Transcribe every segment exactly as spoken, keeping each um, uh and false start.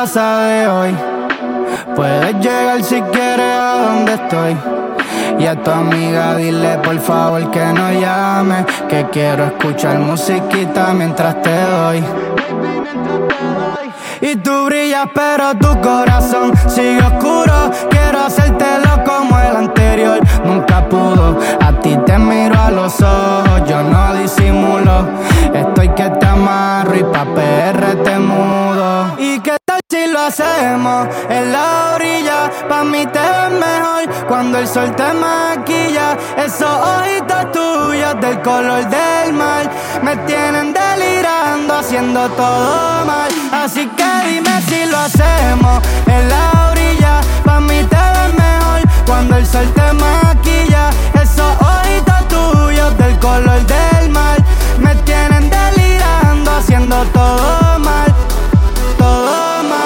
pasa de hoy. Puedes llegar si quieres a donde estoy. Y a tu amiga dile por favor que no llame, que quiero escuchar musiquita mientras te doy. Y tú brillas pero tu corazón sigue oscuro. Quiero hacértelo como el anterior nunca pudo. A ti te miro a los ojos, yo no disimulo. Estoy que te amarro y pa' P R te mudo. ¿Y qué tal si lo hacemos en la orilla? Pa' mí te ves mejor cuando el sol te maquilla. Esos ojitos tuyos del color del mar me tienen delirando, haciendo todo mal. Así que dime si lo hacemos en la orilla. Pa' mí te ves mejor cuando el sol te maquilla. Esos ojitos tuyos del color del mar me tienen delirando, haciendo todo mal, todo mal.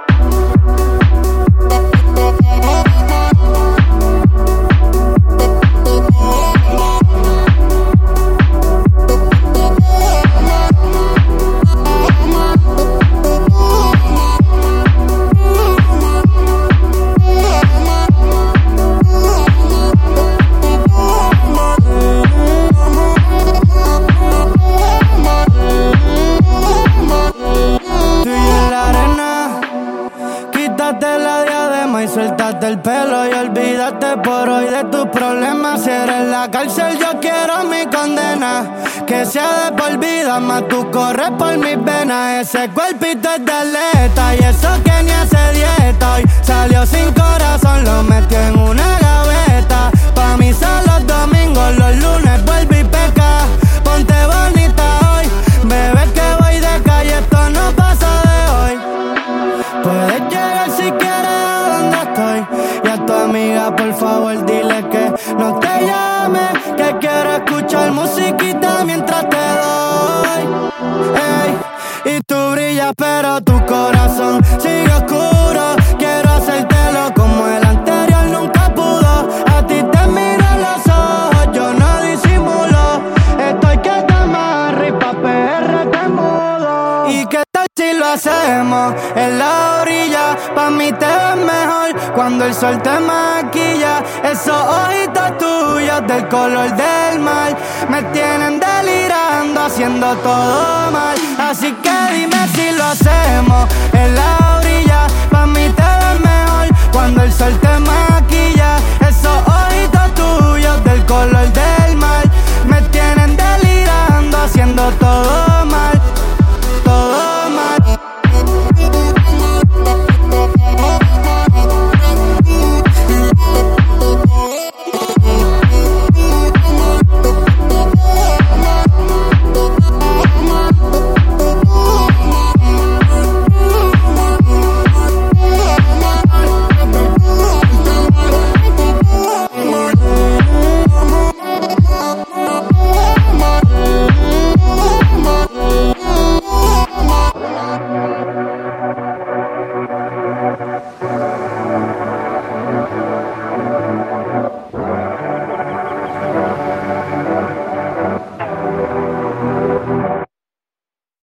Suéltate el pelo y olvídate por hoy de tus problemas. Si eres la cárcel, yo quiero mi condena, que sea de por vida, más tú corres por mis venas. Ese cuerpito es de atleta y eso que ni hace dieta. Hoy salió sin corazón, lo metió en una gaveta. Pa' mí son los domingos, los lunes vuelve y peca. Ponte bonita hoy, bebé que voy de calle, esto no pasa de hoy. Puedes llegar si quieres donde estoy. Y a tu amiga por favor dile que no te llame, que quiero escuchar musiquita mientras te doy. Ey, y tú brillas pero tu corazón sigue oscuro. Quiero hacértelo como el anterior nunca pudo. A ti te miro en los ojos, yo no disimulo. Estoy que te amarro y pa' P R te mudo. ¿Y qué tal si lo hacemos en la orilla? Pa' mí te ves mejor cuando el sol te maquilla. Esos ojitos tuyos del color del mar me tienen delirando, haciendo todo mal. Así que dime si lo hacemos en la orilla.